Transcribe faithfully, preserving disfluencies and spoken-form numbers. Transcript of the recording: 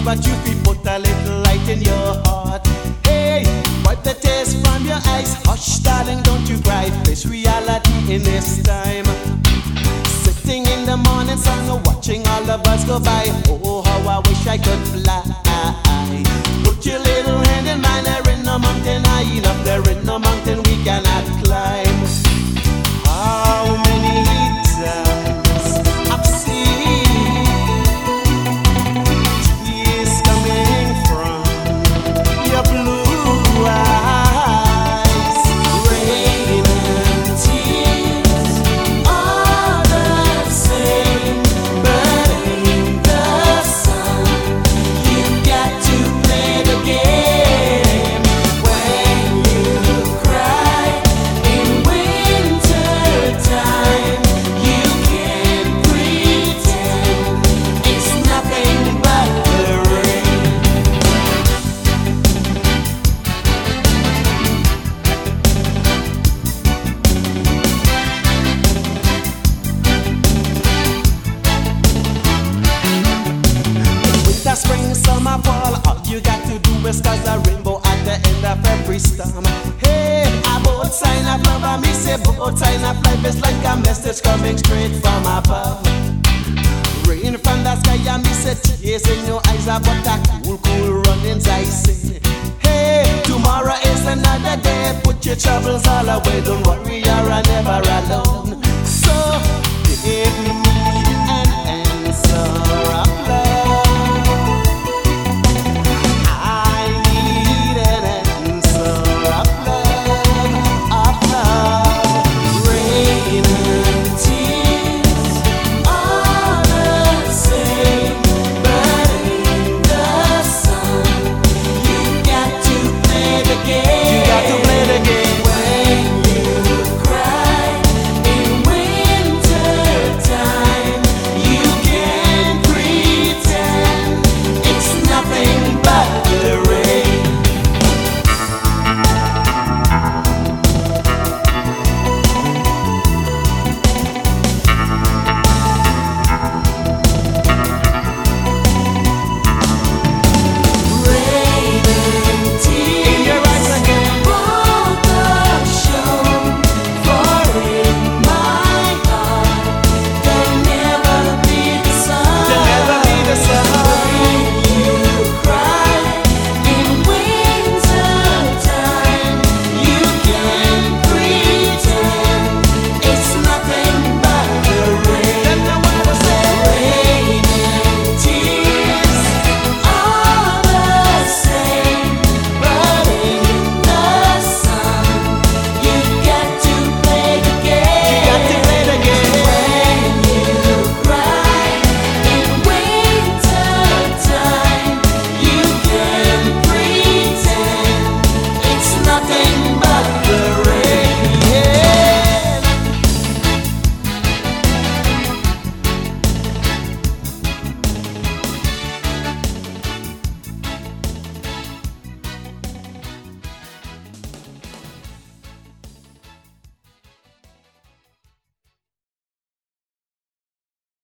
but you feel put a little light in your heart. Hey, wipe the tears from your eyes. Hush, darling, don't you cry. Face reality in this time. Sitting in the morning sun, watching all the birds go by. Oh, how I wish I could fly. Put your little hand in mine. There in no mountain high enough. There in no mountain we cannot climb. How many times I've seen tears coming from your blue eyes. Rain and tears are the same, but in the sun you've got to play the game. When you cry in winter time, you can pretend it's nothing but the rain. Winter, spring, summer, fall, all you got to do is cause a rainbow at the end of every storm. Hey, a boat sign of love, and me say boat sign of life is like a message coming straight from above. Rain from the sky, and me say tears in your eyes, but a cool, cool running's icy. Hey, tomorrow is another day. Put your troubles all away. Don't worry, you're never alone. So give me an answer of love.